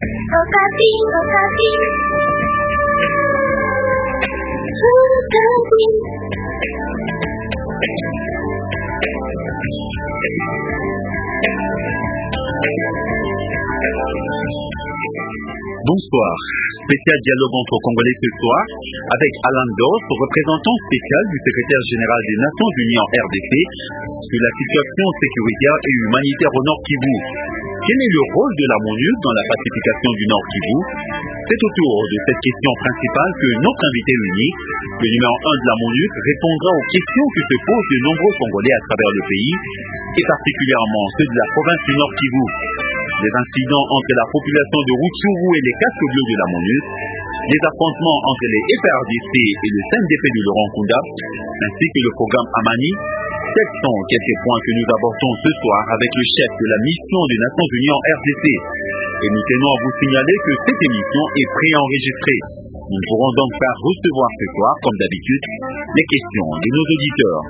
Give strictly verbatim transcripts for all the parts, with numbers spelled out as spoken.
Okapi, Okapi. Okapi. Bonsoir. Spécial dialogue entre Congolais ce soir avec Alan Dos, représentant spécial du secrétaire général des Nations Unies en R D C sur la situation sécuritaire et humanitaire au Nord Kivu. Quel est le rôle de la MONUC dans la pacification du Nord Kivu? C'est autour de cette question principale que notre invité unique, le numéro un de la MONUC, répondra aux questions que se posent de nombreux Congolais à travers le pays, et particulièrement ceux de la province du Nord Kivu. Les incidents entre la population de Rutshuru et les casques bleus de la MONUC, les affrontements entre les F A R D C et le C N D P de Laurent Nkunda, ainsi que le programme Amani. Tels sont quelques points que nous abordons ce soir avec le chef de la mission des Nations Unies en R D C. Et nous tenons à vous signaler que cette émission est préenregistrée. Nous pourrons donc faire recevoir ce soir, comme d'habitude, les questions de nos auditeurs.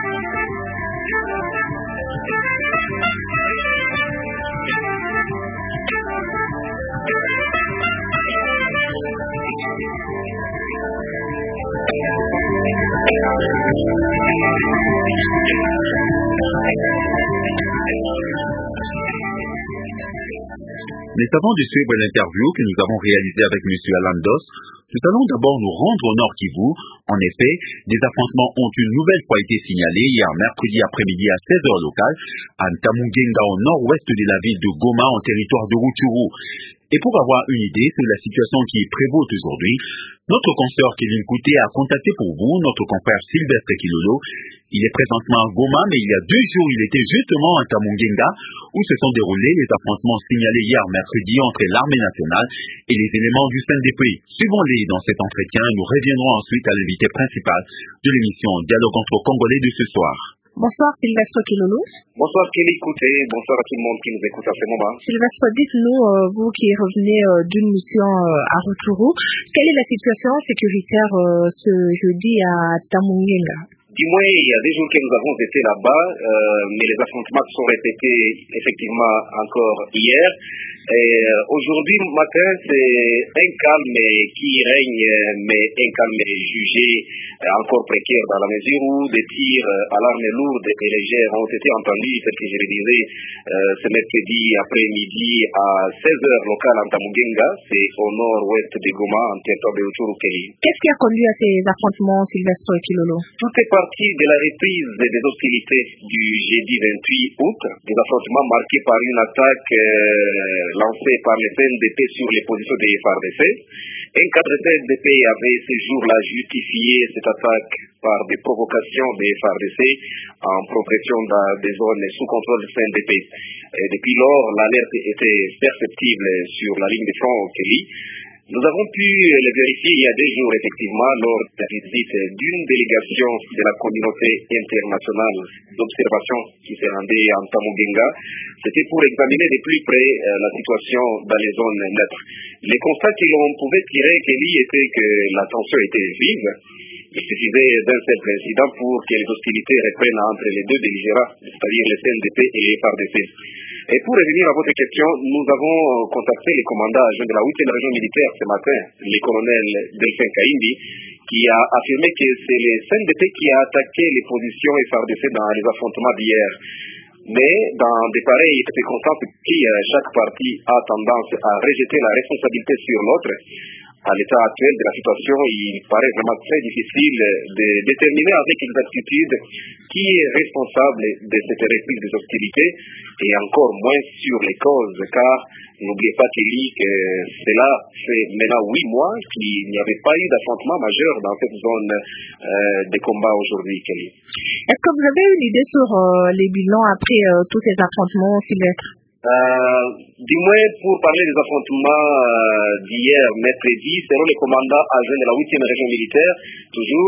Mais avant de suivre l'interview que nous avons réalisée avec M. Alan Dos, nous allons d'abord nous rendre au Nord Kivu. En effet, des affrontements ont une nouvelle fois été signalés hier mercredi après-midi à seize heures locales à Ntamungenga au nord-ouest de la ville de Goma en territoire de Rutshuru. Et pour avoir une idée sur la situation qui prévaut aujourd'hui, notre consoeur Kevin Kouté a contacté pour vous notre confrère Sylvestre Kilolo. Il est présentement à Goma, mais il y a deux jours, il était justement à Ntamungenga, où se sont déroulés les affrontements signalés hier mercredi entre l'armée nationale et les éléments du C N D P. Suivons-les dans cet entretien et nous reviendrons ensuite à l'invité principal de l'émission Dialogue entre Congolais de ce soir. Bonsoir Sylvestre Kilolo. Bonsoir Kelly Kouté, bonsoir à tout le monde qui nous écoute à ce moment. Sylvestre, dites-nous, euh, vous qui revenez euh, d'une mission euh, à Rutshuru, quelle est la situation sécuritaire euh, ce jeudi à Ntamungenga? Du moins, il y a des jours que nous avons été là-bas, euh, mais les affrontements sont répétés effectivement encore hier. Et euh, aujourd'hui matin, c'est un calme qui règne, mais un calme jugé euh, encore précaire dans la mesure où des tirs euh, à l'arme lourde et légère ont été entendus, tel que je le disais, euh, ce mercredi après-midi à seize heures locales en Ntamungenga, c'est au nord-ouest de Goma, en territoire de Rutshuru. Qu'est-ce qui a conduit à ces affrontements, Sylvestre Kilolo? Tout est parti de la reprise des hostilités du jeudi vingt-huit août, des affrontements marqués par une attaque euh, lancée par le C N D P sur les positions des F A R D C. Un cadre C N D P avait ce jour-là justifié cette attaque par des provocations des F A R D C en progression dans des zones sous contrôle du C N D P. Et depuis lors, l'alerte était perceptible sur la ligne de front au Kelly. Nous avons pu le vérifier il y a deux jours, effectivement, lors de la visite d'une délégation de la communauté internationale d'observation qui s'est rendue à Ntamungenga. C'était pour examiner de plus près euh, la situation dans les zones neutres. Les constats que l'on pouvait tirer, Kelly, était que la tension était vive. Il suffisait d'un simple incident pour que les hostilités reprennent entre les deux belligérants, c'est-à-dire le C N D P et les F A R D C. Et pour revenir à votre question, nous avons contacté le commandant adjoint de la huitième région militaire ce matin, le colonel Delphin Kaindi, qui a affirmé que c'est le C N D P qui a attaqué les positions F A R D C dans les affrontements d'hier. Mais dans des pareilles circonstances, chaque partie a tendance à rejeter la responsabilité sur l'autre. À l'état actuel de la situation, il paraît vraiment très difficile de déterminer avec exactitude qui est responsable de cette reprise des hostilités et encore moins sur les causes, car n'oubliez pas Kelly que cela fait maintenant huit mois qu'il n'y avait pas eu d'affrontement majeur dans cette zone euh, de combat aujourd'hui, Kelly. Est-ce que vous avez une idée sur euh, les bilans après euh, tous ces affrontements, Sylvestre? Euh, du moins, pour parler des affrontements euh, d'hier, mercredi, selon le commandant adjoint de la huitième région militaire, toujours,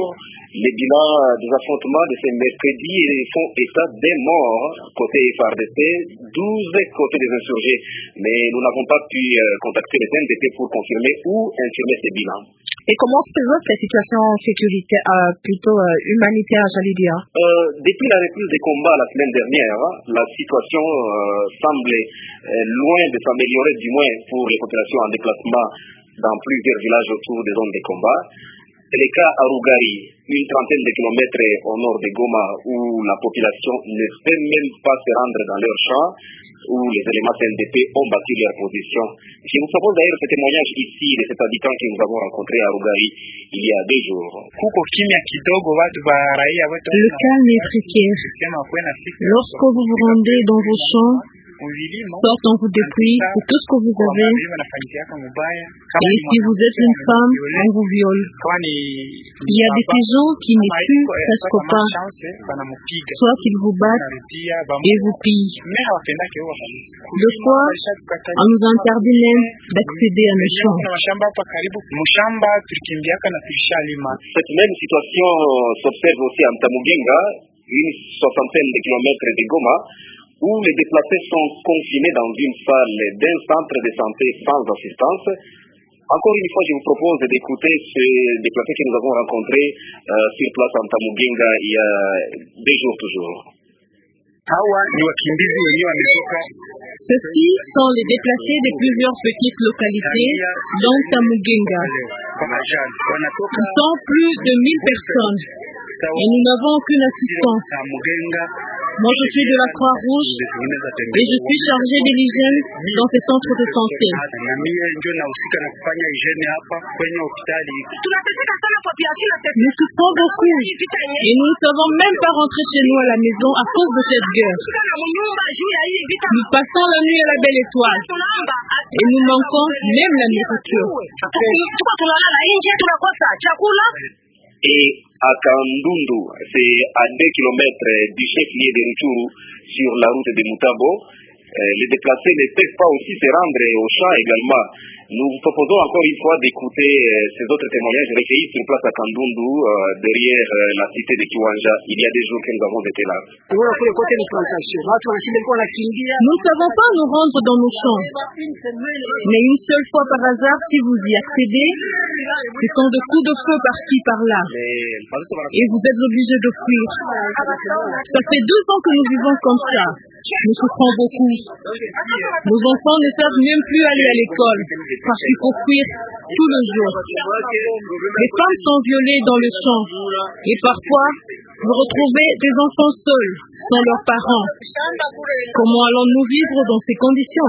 Les bilans des affrontements de ce mercredi font état des morts côté F A R D C, douze côté des insurgés. Mais nous n'avons pas pu contacter les N D P pour confirmer ou infirmer ces bilans. Et comment se présente la situation sécuritaire, euh, plutôt euh, humanitaire, j'allais dire? euh, Depuis la reprise des combats la semaine dernière, la situation euh, semble euh, loin de s'améliorer, du moins pour les populations en déplacement dans plusieurs villages autour des zones de combat. C'est le cas à Rougari, une trentaine de kilomètres au nord de Goma, où la population ne sait même pas se rendre dans leurs champs, où les éléments N D P ont battu leur position. Je vous propose d'ailleurs ce témoignage ici de cet habitant que nous avons rencontré à Rougari il y a deux jours. Le calme est précaire. Lorsque vous vous rendez dans vos champs, soit on vous dépouille pour tout ce que vous avez, et si vous êtes une femme, on vous viole. Il y a des pigeons qui ne tuent presque pas, soit ils vous battent et vous pillent. Deux fois, on nous interdit même d'accéder à nos champs. Cette même situation s'observe aussi à Ntamugenga, une soixantaine de kilomètres de Goma, où les déplacés sont confinés dans une salle d'un centre de santé sans assistance. Encore une fois, je vous propose d'écouter ces déplacés que nous avons rencontrés euh, sur place en Ntamugenga il y a deux jours toujours. Ceux-ci sont les déplacés de plusieurs petites localités, dont Ntamugenga. Ils sont plus de mille personnes et nous n'avons aucune assistance. Moi, je suis de la Croix-Rouge et je suis chargé de l'hygiène dans ces centres de santé. Nous souffrons beaucoup et nous ne savons même pas rentrer chez nous à la maison à cause de cette guerre. Nous passons la nuit à la belle étoile et nous manquons même la nourriture. Et à Kandundu, c'est à deux kilomètres du chef-lieu de Rutshuru, sur la route de Mutabo. Euh, les déplacés ne peuvent pas aussi se rendre au champ également. Nous vous proposons encore une fois d'écouter euh, ces autres témoignages recueillis sur place à Kandundu, euh, derrière euh, la cité de Kiwanja, il y a des jours que nous avons été là. Nous ne savons pas nous rendre dans nos champs. Mais une seule fois par hasard, si vous y accédez, ce sont des coups de feu par-ci, par-là. Et vous êtes obligés de fuir. Ça fait deux ans que nous vivons comme ça. Nous souffrons beaucoup. Nos enfants ne savent même plus aller à l'école parce qu'il faut fuir tout le jour. Les femmes sont violées dans le champ et parfois vous retrouvez des enfants seuls, sans leurs parents. Comment allons-nous vivre dans ces conditions?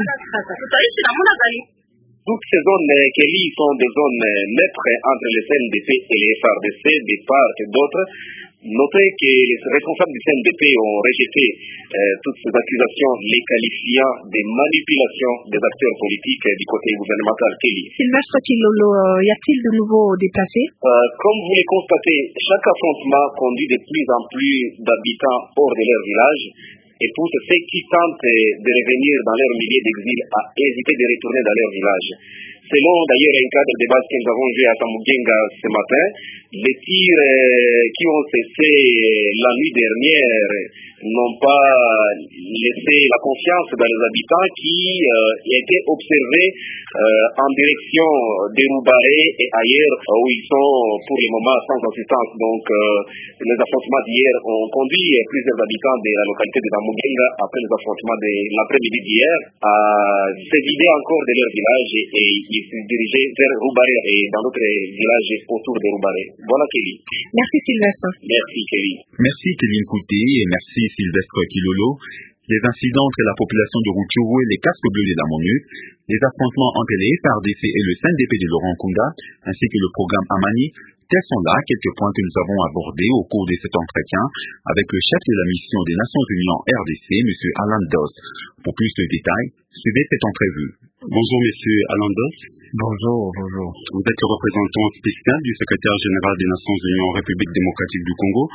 Toutes ces zones Kelly sont des zones neutres entre les C N D P et les F A R D C, des part et d'autres. Notez que les responsables du C N D P ont rejeté euh, toutes ces accusations, les qualifiant de manipulation des acteurs politiques du côté gouvernemental Kelly. Sylvestre Kilolo, y a-t-il de nouveaux déplacés? euh, Comme vous le constatez, chaque affrontement conduit de plus en plus d'habitants hors de leur village et pousse ceux qui tentent de revenir dans leur milieu d'exil à hésiter de retourner dans leur village. Selon d'ailleurs un cadre de base que nous avons vu à Ntamugenga ce matin, les tirs euh, qui ont cessé la nuit dernière n'ont pas laissé la confiance dans les habitants qui euh, étaient observés euh, en direction de Roubaré et ailleurs où ils sont pour le moment sans assistance. Donc euh, les affrontements d'hier ont conduit plusieurs habitants de la localité de Ntamugenga après les affrontements de l'après-midi d'hier à se vider encore de leur village et, et ils se dirigeaient vers Roubaré et dans d'autres villages autour de Roubaré. Voilà Kelly. Merci Sylvestre. Merci Kelly. Merci Kevin Kouté et merci Sylvestre Kilolo. Les incidents entre la population de Rutshuru et les casques bleus de la MONUC, les affrontements entre les F A R D C et le C N D P de Laurent Nkunda, ainsi que le programme Amani, tels sont là quelques points que nous avons abordés au cours de cet entretien avec le chef de la mission des Nations Unies en R D C, M. Alan Doss. Pour plus de détails, suivez cette entrevue. Bonjour M. Alan Doss. Bonjour, bonjour. Vous êtes le représentant spécial du secrétaire général des Nations Unies en République démocratique du Congo.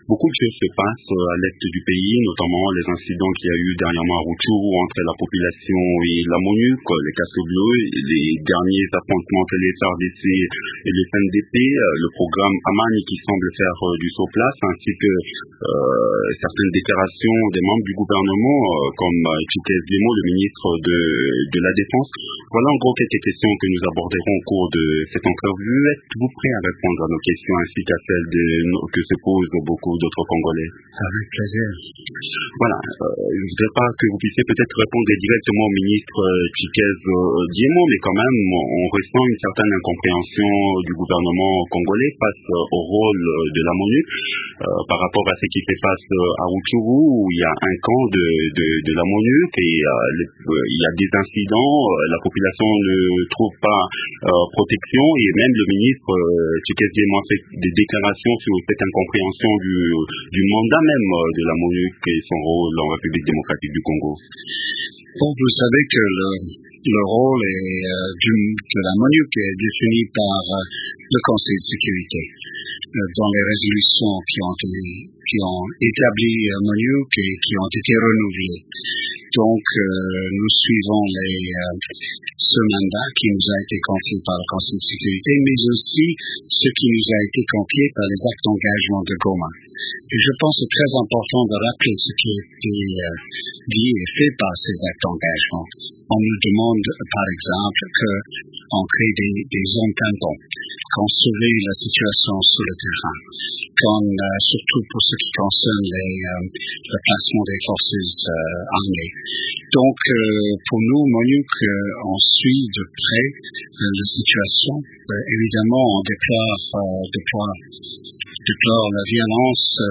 beaucoup de choses se passent à l'est du pays, notamment les incidents qu'il y a eu dernièrement à Rutshuru entre la population et la MONUC, les casques bleus, les derniers affrontements entre les F A R D C et le S N D P, le programme Amani qui semble faire du saut place, ainsi que euh, certaines déclarations des membres du gouvernement, euh, comme Chikez Djemo, le ministre de, de la Défense. Voilà en gros quelques questions que nous aborderons au cours de cette interview. Êtes-vous prêt à répondre à nos questions ainsi qu'à celles de, que se posent beaucoup d'autres Congolais? Avec plaisir. Voilà, euh, je ne voudrais pas que vous puissiez peut-être répondre directement au ministre Chikez Djemo, mais quand même, on ressent une certaine incompréhension du gouvernement congolais face au rôle de la MONUC euh, par rapport à ce qui fait face à Rutshuru, où il y a un camp de, de, de la MONUC et euh, les, euh, il y a des incidents, euh, la population ne trouve pas euh, protection et même le ministre euh, Chikez Djemo a fait des déclarations sur cette incompréhension du, du mandat même de la MONUC et son rôle en République démocratique du Congo. Bon, vous savez que le, le rôle est, euh, du, de la MONUC est défini par euh, le Conseil de sécurité euh, dans les résolutions qui ont, qui ont établi euh, MONUC et qui ont été renouvelées. Donc, euh, nous suivons les, euh, ce mandat qui nous a été confié par le Conseil de sécurité, mais aussi ce qui nous a été confié par les actes d'engagement de Goma. Et je pense que c'est très important de rappeler ce qui a été euh, dit et fait par ces actes d'engagement. On nous demande, par exemple, qu'on crée des, des zones tampons, qu'on surveille la situation sur le terrain, qu'on, euh, surtout pour ce qui concerne les, euh, le placement des forces euh, armées. Donc, euh, pour nous, MONUC, euh, on suit de près euh, la situation. Euh, évidemment, on déplore, euh, déplore, déplore la violence, euh,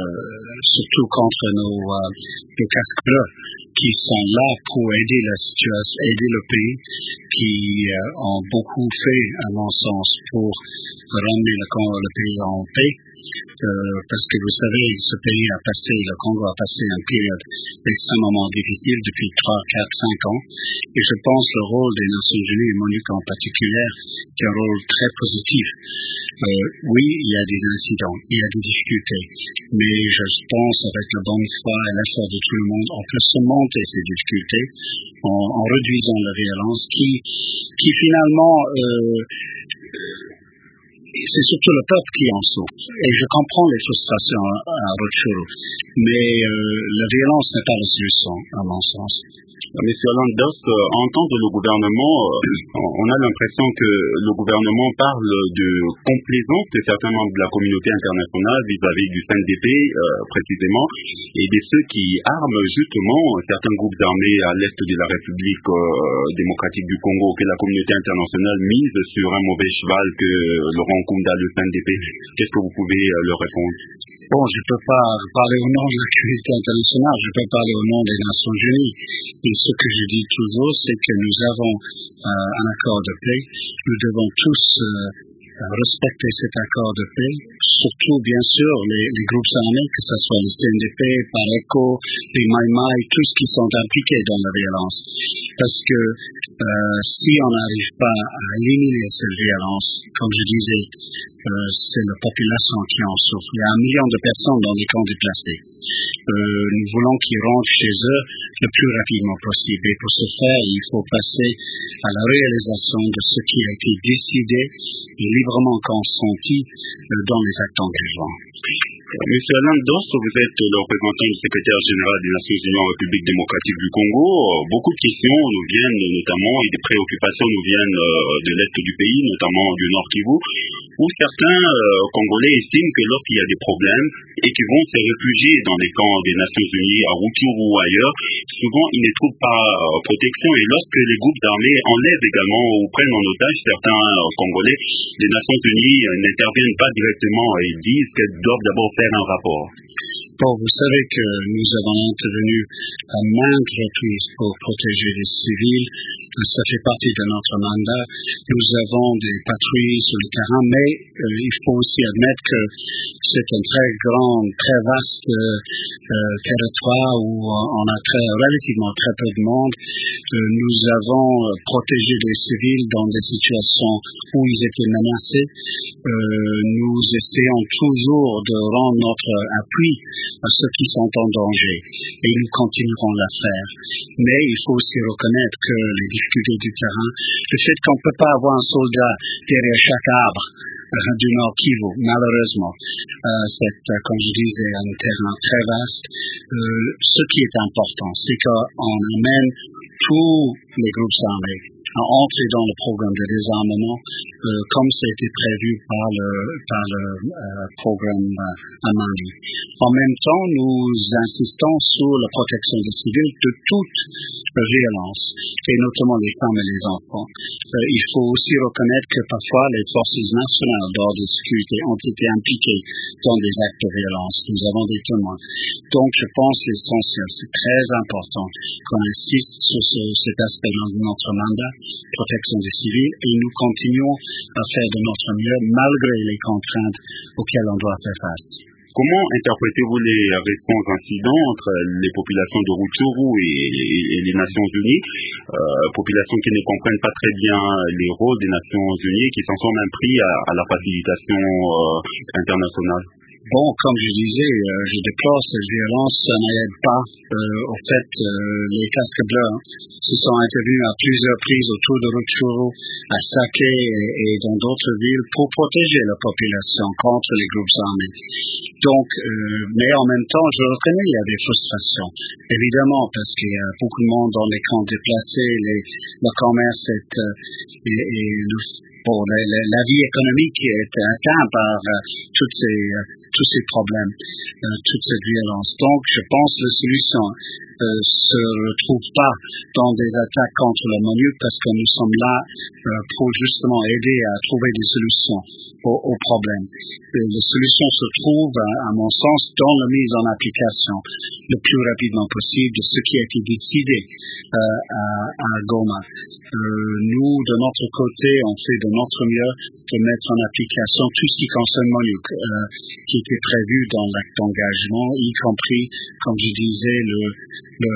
surtout contre nos, euh, nos casques bleus, qui sont là pour aider la situation, aider le pays, qui euh, ont beaucoup fait, à mon sens, pour ramener le, le pays en paix. Euh, parce que vous savez, ce pays a passé, le Congo a passé une période extrêmement difficile depuis trois, quatre, cinq ans. Et je pense que le rôle des Nations Unies et MONUC en particulier est un rôle très positif. Euh, oui, il y a des incidents, il y a des difficultés, mais je pense avec la bonne foi et l'effort de tout le monde, on peut surmonter ces difficultés en, en réduisant la violence qui, qui finalement, euh, c'est surtout le peuple qui en souffre. Et je comprends les frustrations à, à Rutshuru, mais euh, la violence n'est pas la solution, à mon sens. Monsieur Alandos, en entendre le gouvernement, on a l'impression que le gouvernement parle de complaisance de certains membres de la communauté internationale vis-à-vis du S N D P, euh, précisément, et de ceux qui arment justement certains groupes armés à l'est de la République euh, démocratique du Congo, que la communauté internationale mise sur un mauvais cheval que Laurent Nkunda, le S N D P. Qu'est-ce que vous pouvez euh, leur répondre? Bon, je ne peux pas parler au nom de la communauté internationale, je peux parler au nom des Nations Unies. Et ce que je dis toujours, c'est que nous avons euh, un accord de paix. Nous devons tous euh, respecter cet accord de paix. Surtout, bien sûr, les, les groupes armés, que ce soit les C N D P, Pareco, les Mai Mai, tous qui sont impliqués dans la violence. Parce que euh, si on n'arrive pas à éliminer cette violence, comme je disais, euh, c'est la population qui en souffre. Il y a un million de personnes dans les camps déplacés. Euh, nous voulons qu'ils rentrent chez eux le plus rapidement possible. Et pour ce faire, il faut passer à la réalisation de ce qui a été décidé et librement consenti euh, dans les actes d'engagement. Monsieur Alain Dos, vous êtes le représentant du secrétaire général des Nations Unies en République démocratique du Congo. Beaucoup de questions nous viennent notamment et des préoccupations nous viennent de l'est du pays, notamment du Nord Kivu, où certains euh, Congolais estiment que lorsqu'il y a des problèmes et qu'ils vont se réfugier dans les camps des Nations Unies à Rutshuru ou ailleurs, souvent ils ne trouvent pas euh, protection. Et lorsque les groupes armés enlèvent également ou prennent en otage certains euh, Congolais, les Nations Unies euh, n'interviennent pas directement et disent qu'elles doivent d'abord faire un rapport. Bon, vous savez que nous avons intervenu à maintes reprises pour protéger les civils. Ça fait partie de notre mandat. Nous avons des patrouilles sur le terrain, mais euh, il faut aussi admettre que c'est un très grand, très vaste euh, euh, territoire où on a très, relativement très peu de monde. Euh, nous avons protégé les civils dans des situations où ils étaient menacés. Euh, nous essayons toujours de rendre notre appui à ceux qui sont en danger et nous continuerons à le faire. Mais il faut aussi reconnaître que les difficultés du terrain, le fait qu'on ne peut pas avoir un soldat derrière chaque arbre euh, du Nord Kivu, malheureusement, euh, c'est, euh, comme je disais, un terrain très vaste. Euh, ce qui est important, c'est qu'on amène tous les groupes armés à entrer dans le programme de désarmement euh, comme ça a été prévu par le, par le euh, programme euh, Amani. En même temps, nous insistons sur la protection des civils de toute violence, et notamment les femmes et les enfants. Euh, il faut aussi reconnaître que parfois les forces nationales d'ordre de sécurité ont été impliquées dans des actes de violence. Nous avons des témoins. Donc, je pense l'essentiel, c'est très important qu'on insiste sur ce, cet aspect de notre mandat, protection des civils, et nous continuons à faire de notre mieux malgré les contraintes auxquelles on doit faire face. Comment interprétez-vous les récents incidents entre les populations de Rutshuru et, et, et les Nations Unies, euh, populations qui ne comprennent pas très bien les rôles des Nations Unies, qui s'en sont même pris à, à la facilitation euh, internationale? Bon, comme je disais, euh, je déplore cette violence, ça n'aide pas. Euh, au fait, euh, les casques bleus hein, se sont intervenus à plusieurs reprises autour de Rutshuru, à Sake et, et dans d'autres villes pour protéger la population contre les groupes armés. Donc, euh, mais en même temps, je reconnais il y a des frustrations, évidemment, parce qu'il y a beaucoup de monde dans les camps déplacés, les, le commerce est, euh, et, et le, bon, la, la, la vie économique est atteinte par euh, toutes ces, euh, tous ces problèmes, euh, toute cette violence. Donc, je pense que la solution euh, se retrouve pas dans des attaques contre la MONUC, parce que nous sommes là euh, pour justement aider à trouver des solutions aux, aux problèmes. Et la solution se trouve, à, à mon sens, dans la mise en application le plus rapidement possible de ce qui a été décidé euh, à, à Goma. Euh, nous, de notre côté, on fait de notre mieux de mettre en application tout ce qui concerne MONUC, euh, qui était prévu dans l'acte d'engagement, y compris, comme je disais, le, le,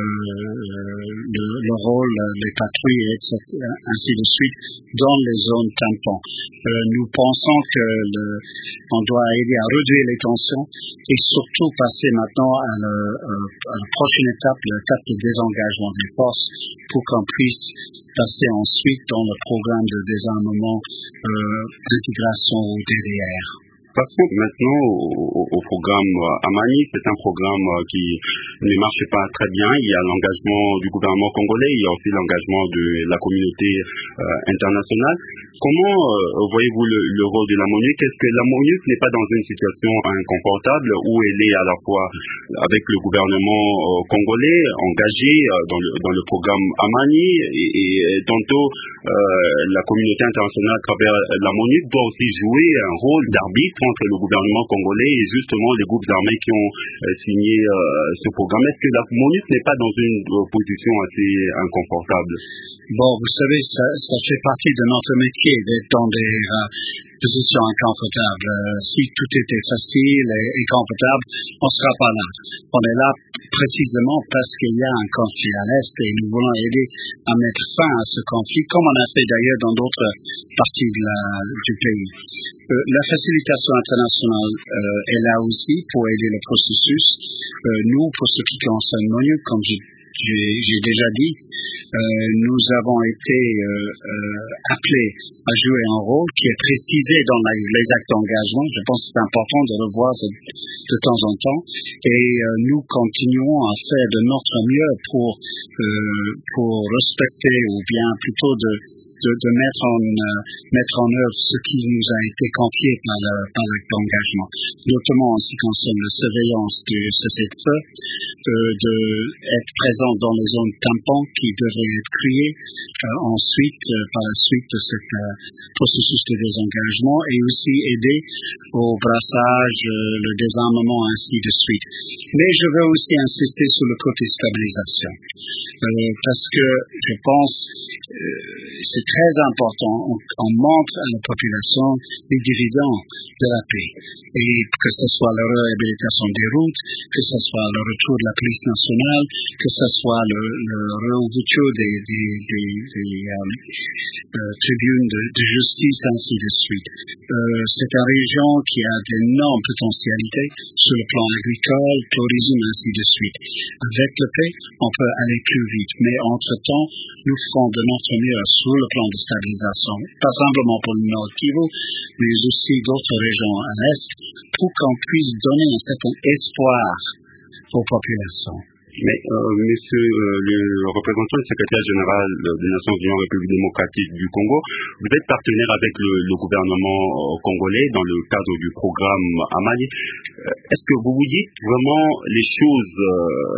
le, le rôle, les patrouilles, et cetera, ainsi de suite, dans les zones tampons. Euh, nous pensons que le, on doit aider à réduire les tensions et surtout passer maintenant à, le, à la prochaine étape, l'étape de désengagement des forces, pour qu'on puisse passer ensuite dans le programme de désarmement euh, d'intégration au D D R. Passons maintenant au, au, au programme Amani. C'est un programme qui ne marche pas très bien. Il y a l'engagement du gouvernement congolais, il y a aussi l'engagement de la communauté euh, internationale. Comment euh, voyez-vous le, le rôle de la MONUC? Est-ce que la MONUC n'est pas dans une situation inconfortable où elle est à la fois avec le gouvernement euh, congolais engagé euh, dans, le, dans le programme Amani et, et tantôt euh, la communauté internationale à travers la MONUC doit aussi jouer un rôle d'arbitre entre le gouvernement congolais et justement les groupes armés qui ont euh, signé euh, ce programme? Est-ce que la MONUC n'est pas dans une euh, position assez inconfortable? Bon, vous savez, ça, ça fait partie de notre métier d'être dans des euh, positions inconfortables. Euh, si tout était facile et, et confortable, on ne sera pas là. On est là précisément parce qu'il y a un conflit à l'Est et nous voulons aider à mettre fin à ce conflit, comme on a fait d'ailleurs dans d'autres parties de la, du pays. Euh, la facilitation internationale euh, est là aussi pour aider le processus. Euh, nous, pour ce qui concerne MONUC, comme je J'ai, j'ai déjà dit, euh, nous avons été euh, euh, appelés à jouer un rôle qui est précisé dans la, les actes d'engagement. Je pense que c'est important de le voir de, de temps en temps. Et euh, nous continuons à faire de notre mieux pour euh, pour respecter ou bien plutôt de de, de mettre en euh, mettre en œuvre ce qui nous a été confié par le, par l'acte d'engagement, notamment en ce qui concerne la surveillance du cessez-le-feu, de, de être présent dans les zones tampons qui devraient être créées euh, ensuite, euh, par la suite de ce euh, processus de désengagement, et aussi aider au brassage, euh, le désarmement, ainsi de suite. Mais je veux aussi insister sur le côté stabilisation, euh, parce que je pense euh, c'est très important, on, on montre à la population les dividendes de la paix. Et que ce soit la réhabilitation des routes, que ce soit le retour de la police nationale, que ce soit le, le réouverture des, des, des, des euh, euh, tribunes de, de justice, ainsi de suite. Euh, c'est une région qui a d'énormes potentialités sur le plan agricole, tourisme, ainsi de suite. Avec le paix, on peut aller plus vite, mais entre-temps, nous ferons de notre mieux sur le plan de stabilisation, pas simplement pour le Nord Kivu, mais aussi d'autres régions à l'Est, pour qu'on puisse donner un certain espoir aux populations. Mais, euh, monsieur euh, le représentant du secrétaire général des Nations Unies en République démocratique du Congo, vous êtes partenaire avec le, le gouvernement euh, congolais dans le cadre du programme Amali. Euh, est-ce que vous vous dites vraiment les choses euh,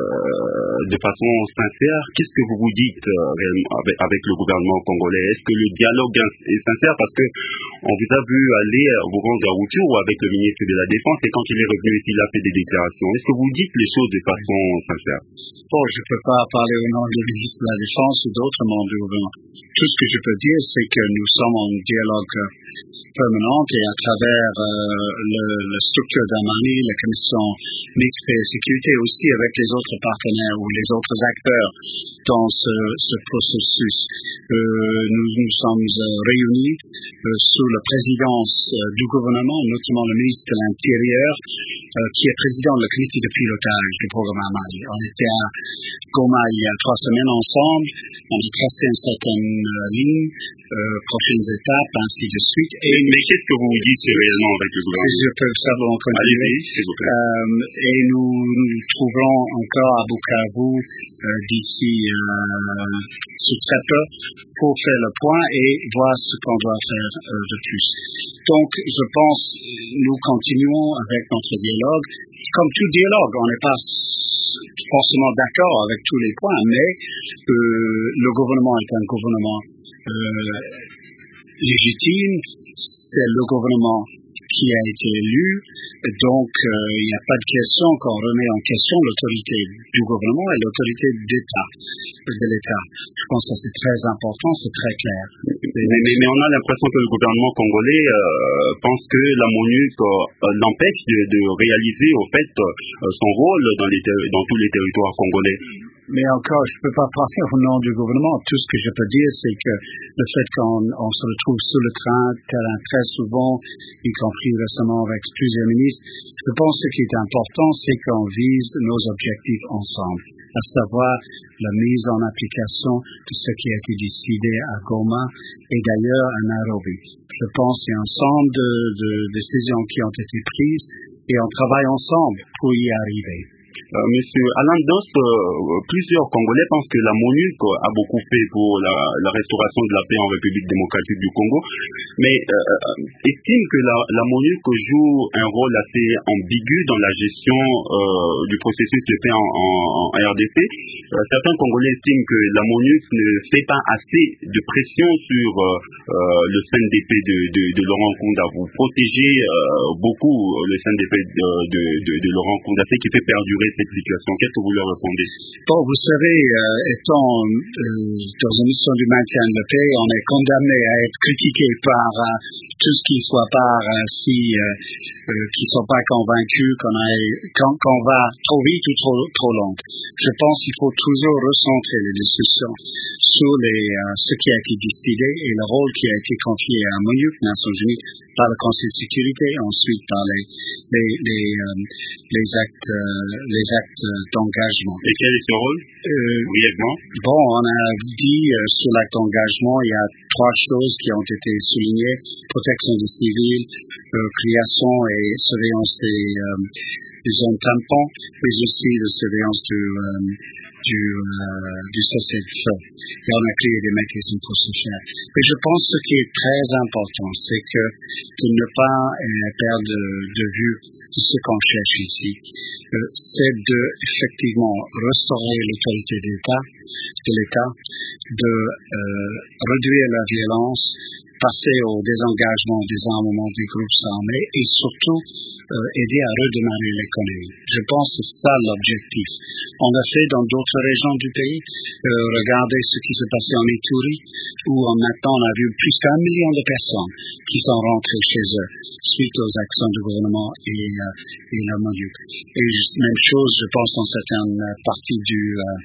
de façon sincère? Qu'est-ce que vous vous dites euh, réellement avec, avec le gouvernement congolais? Est-ce que le dialogue est sincère? Parce que on vous a vu aller vous rendre à Rutshuru avec le ministre de la Défense, et quand il est revenu ici, il a fait des déclarations. Est-ce que vous dites les choses de façon sincère? Bon, je ne peux pas parler au nom du ministre de la Défense ou d'autres membres du gouvernement. Tout ce que je peux dire, c'est que nous sommes en dialogue permanent et à travers euh, le, la structure d'Amani, la commission mixte paix et sécurité, aussi avec les autres partenaires ou les autres acteurs dans ce, ce processus. Euh, nous nous sommes euh, réunis euh, sous la présidence euh, du gouvernement, notamment le ministre de l'Intérieur, euh, qui est président de la comité de pilotage du programme Amani. On était à Goma il y a trois semaines ensemble, on a tracé une certaine euh, ligne, euh, prochaines étapes, ainsi de suite. Et, mais qu'est-ce que vous vous dites réellement avec le gouvernement? Si je peux simplement continuer. S'il vous plaît. Euh, et nous nous trouverons encore à Bukavu euh, d'ici euh, sous très peu pour faire le point et voir ce qu'on doit faire euh, de plus. Donc, je pense, nous continuons avec notre dialogue. Comme tout dialogue, on n'est pas forcément d'accord avec tous les points, mais euh, le gouvernement est un gouvernement euh, légitime, c'est le gouvernement qui a été élu, donc euh, il n'y a pas de question qu'on remet en question l'autorité du gouvernement et l'autorité d'État, de l'État. Je pense que c'est très important, c'est très clair. Mais, mais, mais on a l'impression que le gouvernement congolais euh, pense que la MONUC euh, l'empêche de, de réaliser au fait euh, son rôle dans, les dans tous les territoires congolais. Mais encore, je ne peux pas parler au nom du gouvernement. Tout ce que je peux dire, c'est que le fait qu'on on se retrouve sur le train, terrain très souvent, y compris récemment avec plusieurs ministres, je pense que ce qui est important, c'est qu'on vise nos objectifs ensemble, à savoir la mise en application de ce qui a été décidé à Goma et d'ailleurs à Nairobi. Je pense qu'il y a un ensemble de, de décisions qui ont été prises et on travaille ensemble pour y arriver. Euh, Monsieur Alain Dos, euh, plusieurs Congolais pensent que la MONUC a beaucoup fait pour la, la restauration de la paix en République démocratique du Congo, mais euh, estime que la, la MONUC joue un rôle assez ambigu dans la gestion euh, du processus de paix en, en, en R D C. Euh, certains Congolais estiment que la MONUC ne fait pas assez de pression sur euh, euh, le C N D P de, de, de Laurent Nkunda. Vous protégez euh, beaucoup le C N D P de, de, de, de Laurent Nkunda, ce qui fait perdurer cette situation. Qu'est-ce que vous leur répondez? Bon, vous savez, euh, étant euh, dans une mission du maintien de la paix, on est condamné à être critiqué par euh, tout ce qui soit par euh, si euh, euh, qui sont pas convaincus qu'on a qu'on, qu'on va trop vite ou trop trop long. Je pense qu'il faut toujours recentrer les discussions sur les euh, ce qui a été décidé et le rôle qui a été confié à MONUC, Nations Unies, par le Conseil de sécurité, ensuite par les les les, euh, les actes euh, les actes d'engagement. Et quel est ce rôle, euh, brièvement? Bon, on a dit euh, sur l'acte d'engagement, il y a trois choses qui ont été soulignées: protection des civils, euh, création et surveillance des, euh, des zones tampons, mais aussi de surveillance du euh, du, euh, du cessez-le-feu. Et on a créé des mécanismes pour ce faire. Mais je pense que ce qui est très important, c'est que de ne pas euh, perdre de vue ce qu'on cherche ici, euh, c'est de effectivement restaurer l'autorité d'État, de l'État, de euh, réduire la violence, passer au désengagement des armements des groupes armés et surtout euh, aider à redémarrer l'économie. Je pense que c'est ça l'objectif. On l'a fait dans d'autres régions du pays. Euh, regardez ce qui s'est passé en Ituri, où en maintenant on a vu plus d'un million de personnes qui sont rentrées chez eux suite aux actions du gouvernement et, euh, et la MONUC. Et même chose, je pense, dans certaines parties du, euh,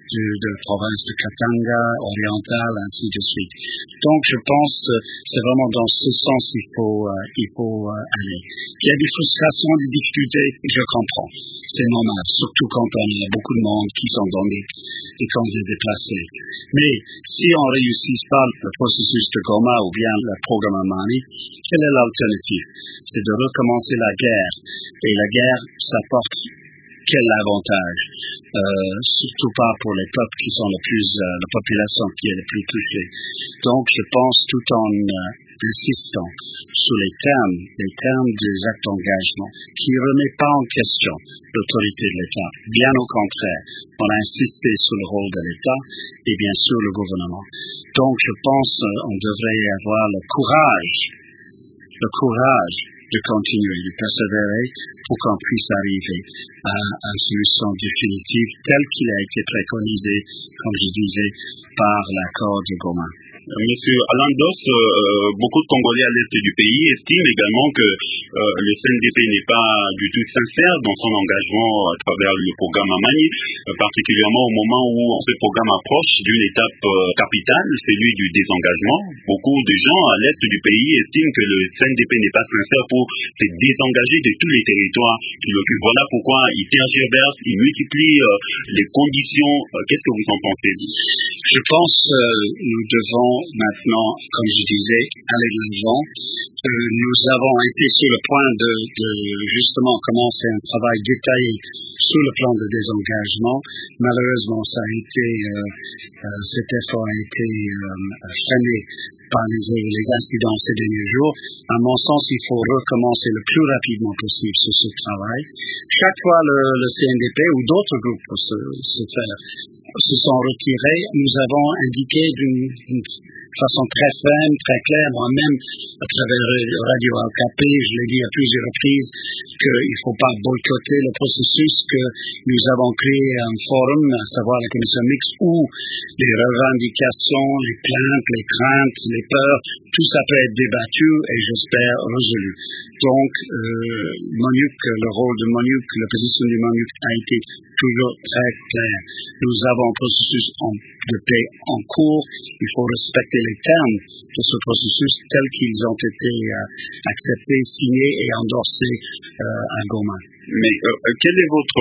de, de la province de Katanga, orientale, ainsi de suite. Donc, je pense euh, c'est vraiment dans ce sens qu'il faut, euh, il faut euh, aller. Il y a des frustrations, des difficultés, je comprends. C'est normal, surtout quand on a beaucoup de monde qui sont dans des, des candidats déplacés. Mais si on ne réussit pas le processus de Goma ou bien le programme Amani, quelle est l'alternative? C'est de recommencer la guerre. Et la guerre, ça porte quel avantage? Euh, surtout pas pour les peuples qui sont les plus, euh, la population qui est la plus touchée. Donc, je pense tout en euh, insistant sur les termes, les termes des actes d'engagement, qui ne remet pas en question l'autorité de l'État. Bien au contraire, on a insisté sur le rôle de l'État et bien sûr le gouvernement. Donc, je pense euh, on devrait avoir le courage, le courage de continuer, de persévérer pour qu'on puisse arriver à une solution définitive telle qu'il a été préconisé, comme je disais, par l'accord de Goma. Monsieur Alain Dos, euh, beaucoup de Congolais à l'est du pays estiment également que euh, le C N D P n'est pas du tout sincère dans son engagement à travers le programme Amani, euh, particulièrement au moment où ce programme approche d'une étape euh, capitale, celui du désengagement. Beaucoup de gens à l'est du pays estiment que le C N D P n'est pas sincère pour se désengager de tous les territoires qu'il occupe. Voilà pourquoi il tergiverse, il multiplie euh, les conditions. Euh, qu'est-ce que vous en pensez? Je pense que euh, nous devons maintenant, comme je disais, aller de l'avant. Euh, nous avons été sur le point de, de justement commencer un travail détaillé sur le plan de désengagement. Malheureusement, ça a été, euh, euh, cet effort a été euh, freiné par les, les incidents ces derniers jours. À mon sens, il faut recommencer le plus rapidement possible sur ce travail. Chaque fois, le, le C N D P ou d'autres groupes pour se, se faire, se sont retirés. Nous avons indiqué d'une, d'une façon très ferme, très claire, moi-même, à travers Radio A K P, je l'ai dit à plusieurs reprises, qu'il ne faut pas boycotter le processus, que nous avons créé un forum, à savoir la commission mixte, où les revendications, les plaintes, les craintes, les peurs, tout ça peut être débattu et j'espère résolu. Donc, euh, MONUC, le rôle de MONUC, la position du MONUC a été toujours très claire. Nous avons un processus en, de paix en cours. Il faut respecter les termes de ce processus tels qu'ils ont été euh, acceptés, signés et endorsés euh, à Goma. Mais euh, quel est votre...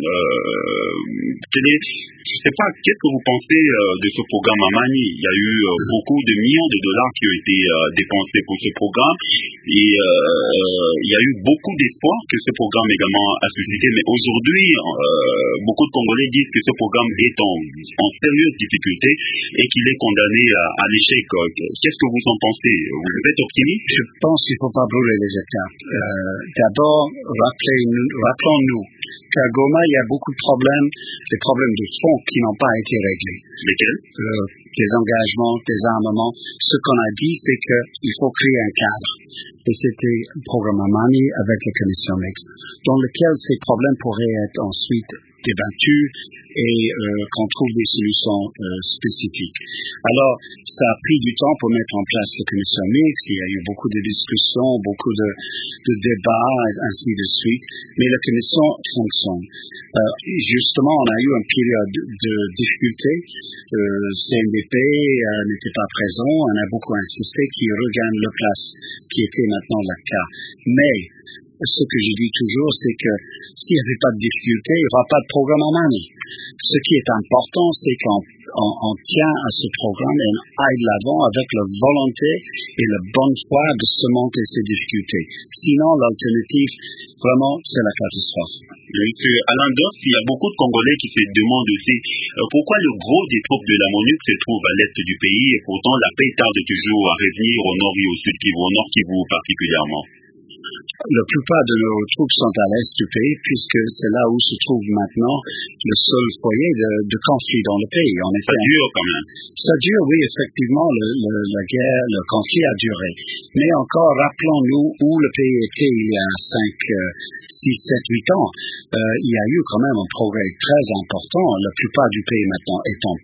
Euh, quel est, je ne sais pas, qu'est-ce que vous pensez euh, de ce programme Amani? Il y a eu euh, beaucoup de millions de dollars qui ont été euh, dépensés pour ce programme et euh, il y a eu beaucoup d'espoir que ce programme également a suscité. Mais aujourd'hui, euh, beaucoup de Congolais disent que ce programme est en, en sérieuse difficulté et qu'il est condamné à, à l'échec. Qu'est-ce que vous en pensez? Vous êtes optimiste? Je pense qu'il ne faut pas brûler les étapes. Euh, d'abord, rappelez-nous Rappelons-nous qu'à Goma, il y a beaucoup de problèmes, des problèmes de fond qui n'ont pas été réglés. Lesquels? Euh, des engagements, des armements. Ce qu'on a dit, c'est qu'il faut créer un cadre. Et c'était un programme Amani avec la commission mixte, dans lequel ces problèmes pourraient être ensuite débattus et euh, qu'on trouve des solutions euh, spécifiques. Alors, ça a pris du temps pour mettre en place la commission mixte. Il y a eu beaucoup de discussions, beaucoup de, de débats, ainsi de suite. Mais la commission fonctionne. Euh, justement, on a eu une période de difficulté. Le C N D P euh, n'était pas présent. On a beaucoup insisté qu'il regagne la place qui était maintenant le cas. Mais ce que je dis toujours, c'est que s'il n'y avait pas de difficulté, il n'y aura pas de programme Amani. Ce qui est important, c'est qu'on on, on tient à ce programme et on aille de l'avant avec la volonté et la bonne foi de surmonter ces difficultés. Sinon, l'alternative, vraiment, c'est la catastrophe. Monsieur Alain Dos, il y a beaucoup de Congolais qui se demandent aussi euh, pourquoi le gros des troupes de la MONUC se trouve à l'est du pays et pourtant la paix tarde toujours à revenir au nord et au sud Kivu, au nord Kivu particulièrement. La plupart de nos troupes sont à l'est du pays puisque c'est là où se trouve maintenant le seul foyer de, de conflit dans le pays. En effet, ça dure quand même. Ça dure, oui, effectivement, le, le, la guerre, le conflit a duré. Mais encore, rappelons-nous où le pays était il y a cinq, six, sept, huit ans. Euh, il y a eu quand même un progrès très important. La plupart du pays maintenant est en paix.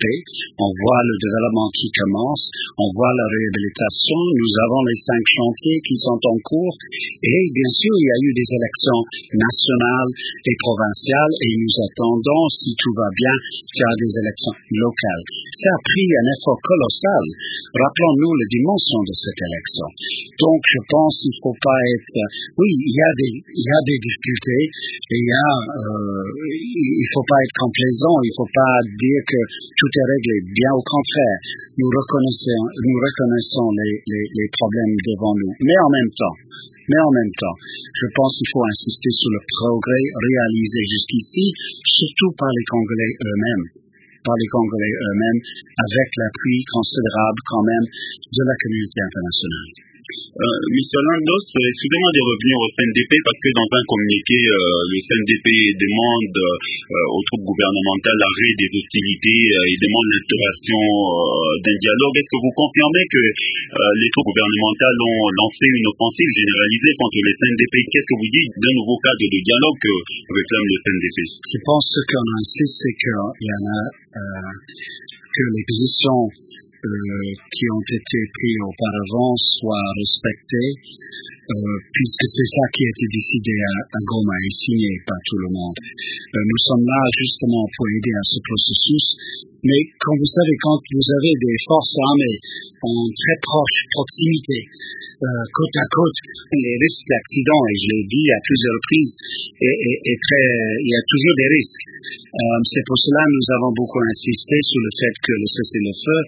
On voit le développement qui commence, on voit la réhabilitation, nous avons les cinq chantiers qui sont en cours, et bien sûr, il y a eu des élections nationales et provinciales, et nous attendons, si tout va bien, faire des élections locales. Ça a pris un effort colossal. Rappelons-nous les dimensions de cette élection. Donc, je pense qu'il ne faut pas être... Oui, il y a des, il y a des difficultés, et il y a, euh, il faut pas être complaisant, il faut pas dire que tout est réglé. Bien au contraire, nous reconnaissons, nous reconnaissons les, les, les problèmes devant nous. Mais en même temps, mais en même temps, je pense qu'il faut insister sur le progrès réalisé jusqu'ici, surtout par les Congolais eux-mêmes. par les Congolais eux-mêmes, avec l'appui considérable quand même de la communauté internationale. Euh, Mister Landos, excusez-moi de revenir au C N D P parce que dans un communiqué, euh, le C N D P demande euh, aux troupes gouvernementales l'arrêt des hostilités euh, et demande l'instauration euh, d'un dialogue. Est-ce que vous confirmez que euh, les troupes gouvernementales ont lancé une offensive généralisée contre le C N D P? Qu'est-ce que vous dites d'un nouveau cadre de dialogue que réclame le C N D P? Je pense que ce qu'on insiste, c'est qu'il y en a euh, que les positions Euh, qui ont été pris auparavant soient respectés, euh, puisque c'est ça qui a été décidé à, à Goma et signé par tout le monde. Euh, nous sommes là justement pour aider à ce processus, mais comme vous savez, quand vous avez des forces armées en très proche proximité, euh, côte à côte, les risques d'accident, et je l'ai dit à plusieurs reprises, est, est, est très, il y a toujours des risques. Euh, c'est pour cela que nous avons beaucoup insisté sur le fait que le cessez-le-feu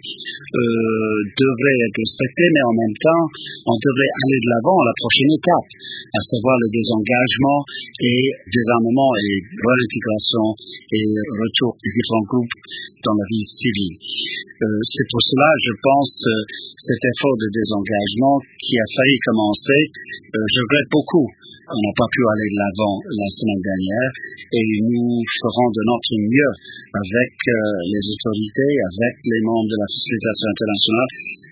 euh, devrait être respecté, mais en même temps, on devrait aller de l'avant à la prochaine étape, à savoir le désengagement et désarmement et réintégration et retour des différents groupes dans la vie civile. Euh, c'est pour cela, je pense, euh, cet effort de désengagement qui a failli commencer, euh, je regrette beaucoup. On n'a pas pu aller de l'avant la semaine dernière et nous ferons de notre mieux avec euh, les autorités, avec les membres de la facilitation internationale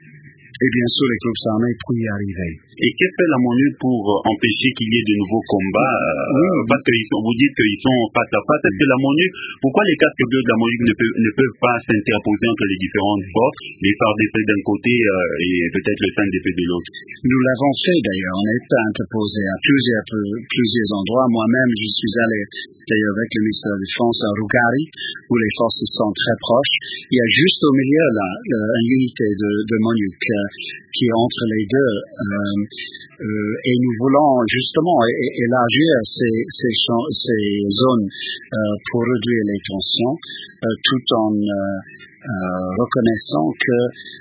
et bien sûr les groupes armés pour y arriver. Et qu'est-ce que la MONUC pour empêcher qu'il y ait de nouveaux combats euh, oui, parce que vous dites qu'ils sont face à face. Est-ce que la MONUC, pourquoi les casques bleus de la MONUC ne peuvent, ne peuvent pas s'interposer entre les différentes forces, les F A R D C d'un côté euh, et peut-être le C N D P de l'autre? Nous l'avons fait d'ailleurs, on est interposé à plusieurs, plusieurs endroits. Moi-même, je suis allé d'ailleurs avec le ministère de la Défense à Rugari, où les forces sont très proches. Il y a juste au milieu là, une unité de, de MONUC euh, qui est entre les deux. Euh, euh, et nous voulons justement é- élargir ces, ces, champs, ces zones euh, pour réduire les tensions, euh, tout en euh, euh, reconnaissant que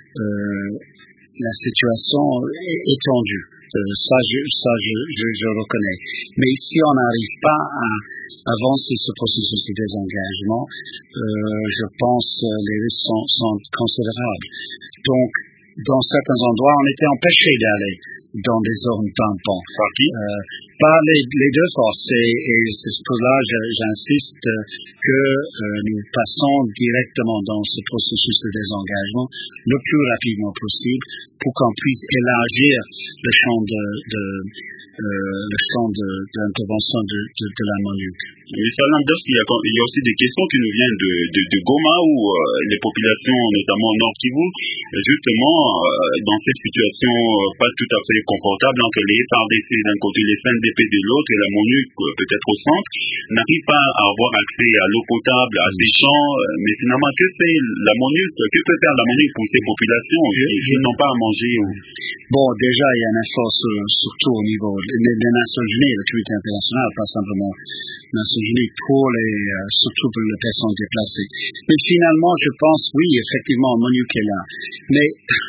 euh, la situation est, est tendue. Euh, ça, je, ça je, je, je reconnais. Mais si on n'arrive pas à avancer ce processus de désengagement, euh, je pense que les risques sont, sont considérables. Donc, dans certains endroits, on était empêché d'aller dans des zones tampons. Par qui? Euh, par les, les deux forces. Et, et c'est pour là j'insiste que euh, nous passons directement dans ce processus de désengagement le plus rapidement possible pour qu'on puisse élargir le champ de, de euh, le champ d'intervention de, de, de, de la MONUC. Mister Landos, il y, a, il y a aussi des questions qui nous viennent de, de, de Goma où euh, les populations, notamment au Nord Kivu, justement, euh, dans cette situation euh, pas tout à fait confortable entre les F A R D C d'un côté, les C N D P de l'autre et la MONUC euh, peut-être au centre, n'arrivent pas à avoir accès à l'eau potable, à des champs, euh, mais finalement, que fait la MONUC, que peut faire la MONUC pour ces populations qui n'ont pas à manger ou... Bon, déjà, il y a un effort sur, surtout au niveau des, des Nations Unies, la communauté internationale, pas simplement les Nations Unies, pour les, euh, surtout pour les personnes déplacées. Mais finalement, je pense, oui, effectivement, MONUC est là. Mais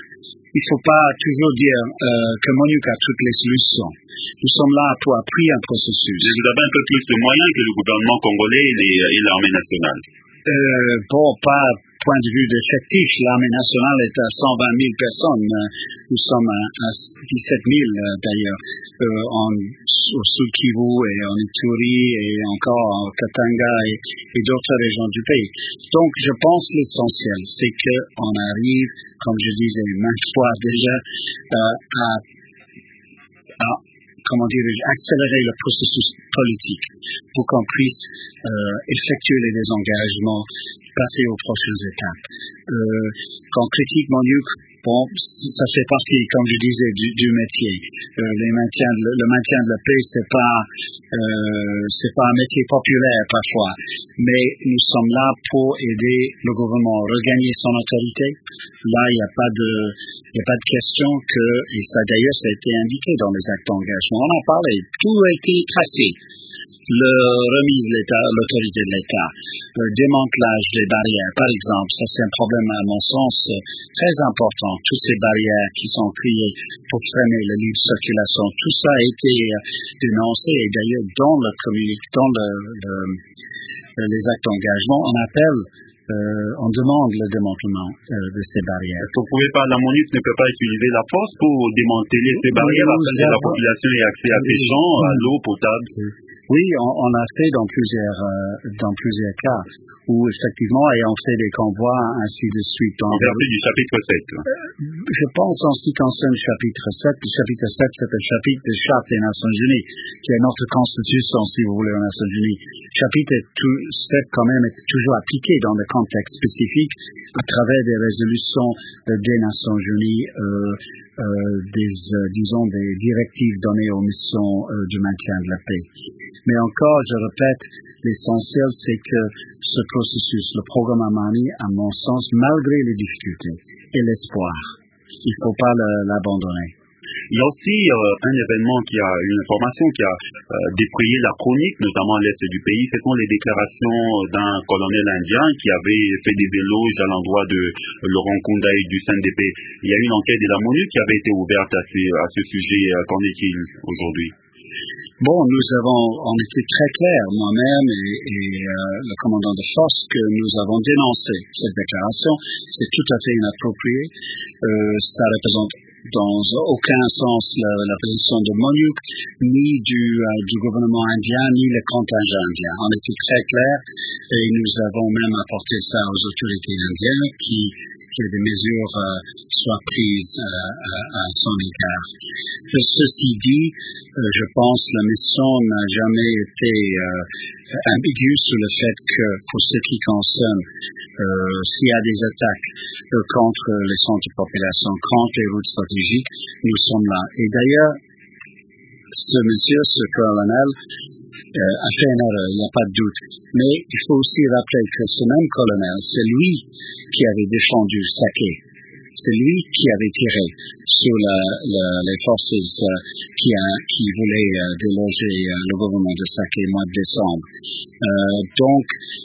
il ne faut pas toujours dire euh, que MONUC a toutes les solutions. Nous sommes là pour appuyer un processus. Vous avez un peu plus de moyens que le gouvernement congolais et, les, et l'armée nationale. Euh, bon, pas point de vue d'effectif. L'armée nationale est à cent vingt mille personnes. Nous sommes à, à dix-sept mille euh, d'ailleurs, euh, en, au Sud Kivu et en Ituri et encore en Katanga et, et d'autres régions du pays. Donc, je pense l'essentiel, c'est qu'on arrive, comme je disais maintes fois déjà, euh, à, à comment dirais-je, accélérer le processus politique pour qu'on puisse euh, effectuer les désengagements, passer aux prochaines étapes. Euh, quand on critique MONUC, bon, ça fait partie, comme je disais, du, du métier. Euh, les maintiens, le, le maintien de la paix, c'est pas, euh, c'est pas un métier populaire parfois, mais nous sommes là pour aider le gouvernement à regagner son autorité. Là, il n'y a pas de, il n'y a pas de question que, et ça d'ailleurs, ça a été indiqué dans les actes d'engagement. On en parlait, tout a été tracé. Le remise de l'État, l'autorité de l'État, le démantelage des barrières, par exemple, ça c'est un problème à mon sens très important. Toutes ces barrières qui sont créées pour freiner la libre circulation, tout ça a été dénoncé et d'ailleurs dans le communiqué, dans le, le, les actes d'engagement, on appelle, euh, on demande le démantèlement euh, de ces barrières. Vous ne pouvez pas, la MONUC ne peut pas utiliser la force pour démanteler ces barrières afin que la population ait accès à des champs, à l'eau potable. Oui, on, on l'a fait dans plusieurs euh, dans plusieurs cas où effectivement ayant fait des convois ainsi de suite. En vertu du chapitre sept. Euh, je pense en ce qui concerne le chapitre sept, le chapitre sept c'est le chapitre des Chartes des Nations Unies, qui est notre constitution si vous voulez aux Nations Unies. Le chapitre sept quand même est toujours appliqué dans des contextes spécifiques à travers des résolutions des Nations Unies, euh, euh, des euh, disons des directives données aux missions euh, du maintien de la paix. Mais encore, je répète, l'essentiel, c'est que ce processus, le programme Amani, à mon sens, malgré les difficultés et l'espoir, il ne faut pas l'abandonner. Il y a aussi euh, un événement qui a, une information qui a euh, défrayé la chronique, notamment à l'est du pays. Ce sont les déclarations d'un colonel indien qui avait fait des éloges à l'endroit de Laurent Koundaï du C N D P. Il y a une enquête de la MONUC qui avait été ouverte à, ces, à ce sujet. Qu'en est-il aujourd'hui? Bon, nous avons, on était très clairs, moi-même et, et euh, le commandant de force, que nous avons dénoncé cette déclaration. C'est tout à fait inapproprié. Euh, ça représente dans aucun sens la, la position de MONUC, ni du, euh, du gouvernement indien, ni le contingent indien. On était très clairs et nous avons même apporté ça aux autorités indiennes qui, que des mesures euh, soient prises euh, à, à son égard. Ceci dit, euh, je pense que la mission n'a jamais été euh, ambiguë sur le fait que, pour ce qui concerne Euh, s'il y a des attaques euh, contre les centres de population, contre les routes stratégiques, nous sommes là. Et d'ailleurs, ce monsieur, ce colonel, euh, a fait une erreur, il n'y a pas de doute. Mais il faut aussi rappeler que ce même colonel, c'est lui qui avait défendu Saké. C'est lui qui avait tiré sur la, la, les forces euh, qui, a, qui voulaient euh, déloger euh, le gouvernement de Saké au mois de décembre. Euh, donc,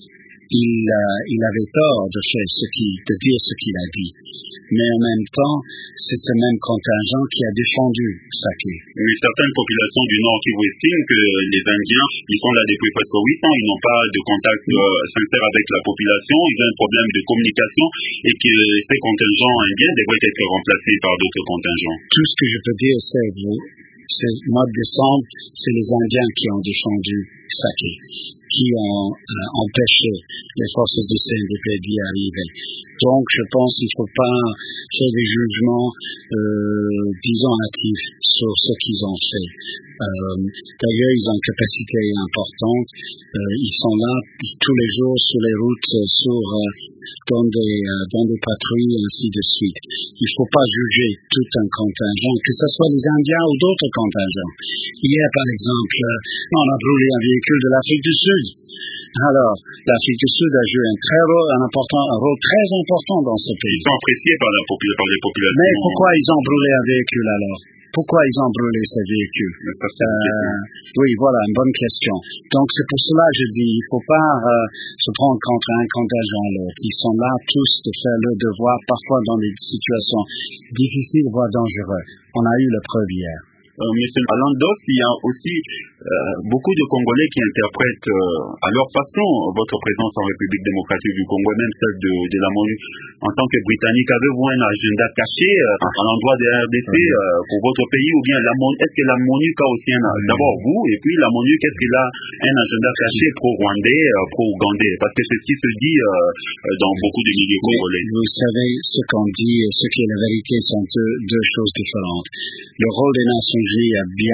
Il, euh, il avait tort de faire ce qui, de dire ce qu'il a dit. Mais en même temps, c'est ce même contingent qui a défendu Saké. Oui, certaines populations du Nord Kivu estiment que les Indiens, ils sont là depuis presque huit ans, ils n'ont pas de contact euh, sincère avec la population, ils ont un problème de communication et que ces contingents indiens devraient être remplacés par d'autres contingents. Tout ce que je peux dire, c'est que ce mois de décembre, c'est les Indiens qui ont défendu Saké, qui ont euh, empêché les forces du C N D P d'y arriver. Donc, je pense qu'il ne faut pas faire des jugements, euh, disons, hâtifs sur ce qu'ils ont fait. Euh, d'ailleurs, ils ont une capacité importante. Euh, ils sont là tous les jours sur les routes, sur, euh, dans, des, euh, dans des patrouilles, ainsi de suite. Il ne faut pas juger tout un contingent, que ce soit les Indiens ou d'autres contingents. Hier, par exemple, euh, on a brûlé un véhicule de l'Afrique du Sud. Alors, l'Afrique du Sud a joué un, très rôle, un, important, un rôle très important dans ce pays. Ils sont appréciés par, la popula- par les populations. Mais pourquoi ils ont brûlé un véhicule alors? Pourquoi ils ont brûlé ce véhicule? euh, Oui, voilà, une bonne question. Donc, c'est pour cela que je dis, il ne faut pas euh, se prendre contre un contingent à l'autre. Ils sont là tous de faire leur devoir, parfois dans des situations difficiles, voire dangereuses. On a eu la preuve hier. Euh, Monsieur Alandos, il y a aussi euh, beaucoup de Congolais qui interprètent euh, à leur façon votre présence en République démocratique du Congo, même celle de, de la MONUC. En tant que Britannique, avez-vous un agenda caché euh, à l'endroit des R D C euh, pour votre pays, ou bien la MONUC, est-ce que la MONUC a aussi un, d'abord vous, et puis la MONUC, est-ce qu'elle a un agenda caché pro-rwandais, euh, pro-ougandais? Parce que c'est ce qui se dit euh, dans beaucoup de milieux congolais. Vous savez, ce qu'on dit et ce qui est la vérité sont deux, deux choses différentes. Le rôle des Nations Unies a bien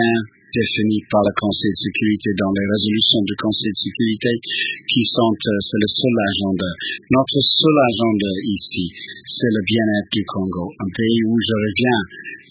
définies par le Conseil de sécurité dans les résolutions du Conseil de sécurité qui sont, euh, c'est le seul agenda. Notre seul agenda ici, c'est le bien-être du Congo, un pays où je reviens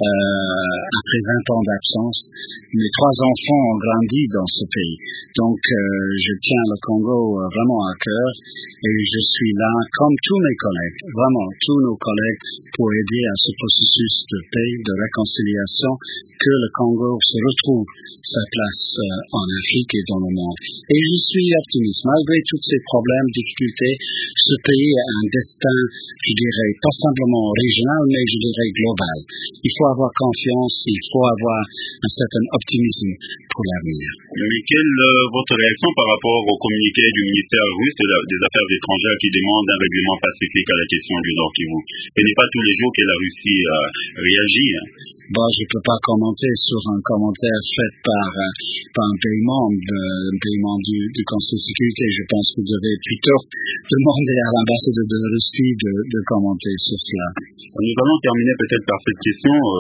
euh, après vingt ans d'absence. Mes trois enfants ont grandi dans ce pays, donc euh, je tiens le Congo euh, vraiment à cœur et je suis là, comme tous mes collègues, vraiment tous nos collègues, pour aider à ce processus de paix, de réconciliation, que le Congo se retrouve sa place euh, en Afrique et dans le monde. Et je suis optimiste. Malgré tous ces problèmes, difficultés, ce pays a un destin, je dirais, pas simplement régional, mais je dirais global. Il faut avoir confiance, il faut avoir un certain optimisme pour l'avenir. Mais quelle est euh, votre réaction par rapport au communiqué du ministère russe de la, des Affaires étrangères qui demande un règlement pacifique à la question du Nord Kivu? Ce n'est pas tous les jours que la Russie euh, réagit. Hein. Bon, je ne peux pas commenter sur un commentaire fait par, euh, par un pays membre, euh, un pays membre du, du Conseil de sécurité. Je pense que vous devez plutôt demander à l'ambassadeur de Russie de, de commenter sur cela. Nous allons terminer peut-être par cette question euh,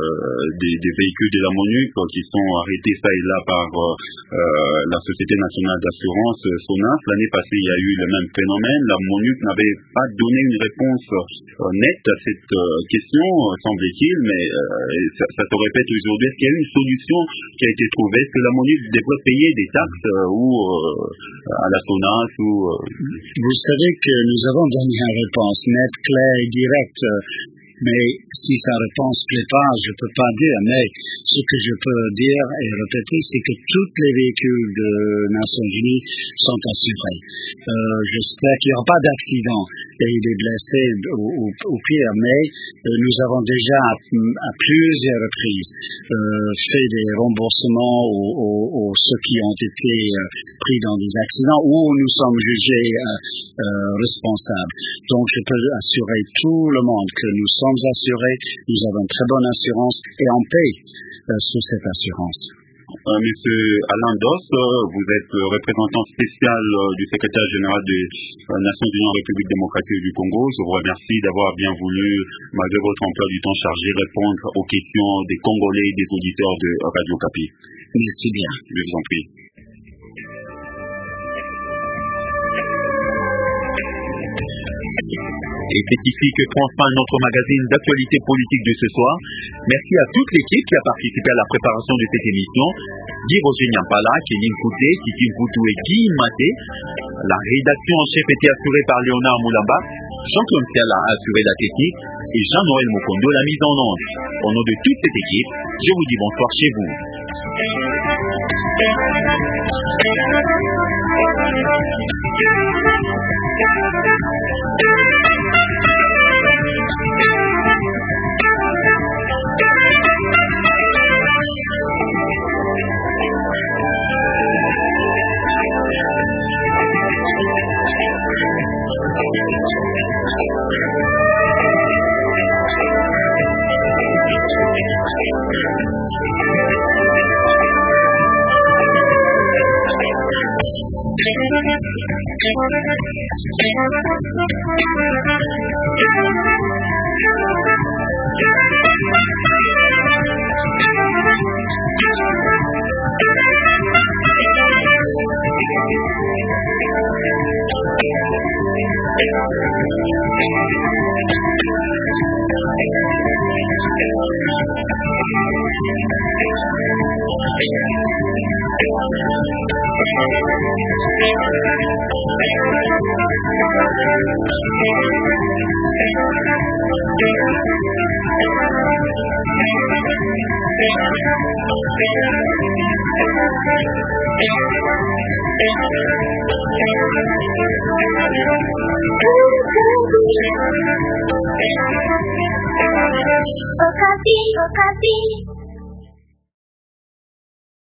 des, des véhicules de la MONUC qui sont arrêtés ça et là par euh, la Société nationale d'assurance SONAS. L'année passée, il y a eu le même phénomène. La MONUC n'avait pas donné une réponse euh, nette à cette euh, question, semble-t-il, mais euh, ça, ça se répète aujourd'hui. Est-ce qu'il y a eu une solution qui a été trouvée? Est-ce que la MONUC devrait payer des taxes euh, ou euh, à la SONAS ou, euh... Vous savez que nous avons donné une réponse nette, claire et directe. Mais si sa réponse ne plaît pas, je ne peux pas dire. Mais ce que je peux dire et répéter, c'est que tous les véhicules de Nations Unies sont assurés. Euh, J'espère qu'il n'y aura pas d'accident et des blessés au, au, au pire. Mais euh, nous avons déjà à, à plusieurs reprises euh, fait des remboursements aux, aux, aux ceux qui ont été euh, pris dans des accidents où nous sommes jugés euh, euh, responsables. Donc je peux assurer tout le monde que nous sommes assurés, nous avons une très bonne assurance et on paye euh, sous cette assurance. Euh, Monsieur Alain Doss, vous êtes représentant spécial euh, du secrétaire général des euh, Nations Unies en République démocratique du Congo. Je vous remercie d'avoir bien voulu, malgré votre emploi du temps chargé, répondre aux questions des Congolais et des auditeurs de Radio Okapi. Merci bien. Je vous en prie. Et c'est ici que prend fin notre magazine d'actualité politique de ce soir. Merci à toute l'équipe qui a participé à la préparation de cette émission. Guy Roger Nyampala, Kéline Kouté, Titi Mputu et Guy Maté. La rédaction en chef était assurée par Léonard Moulamba. Jean-Claude Fial a assuré la technique et Jean-Noël Mokondo la mise en onde. Au nom de toute cette équipe, je vous dis bonsoir chez vous. Okapi, Okapi.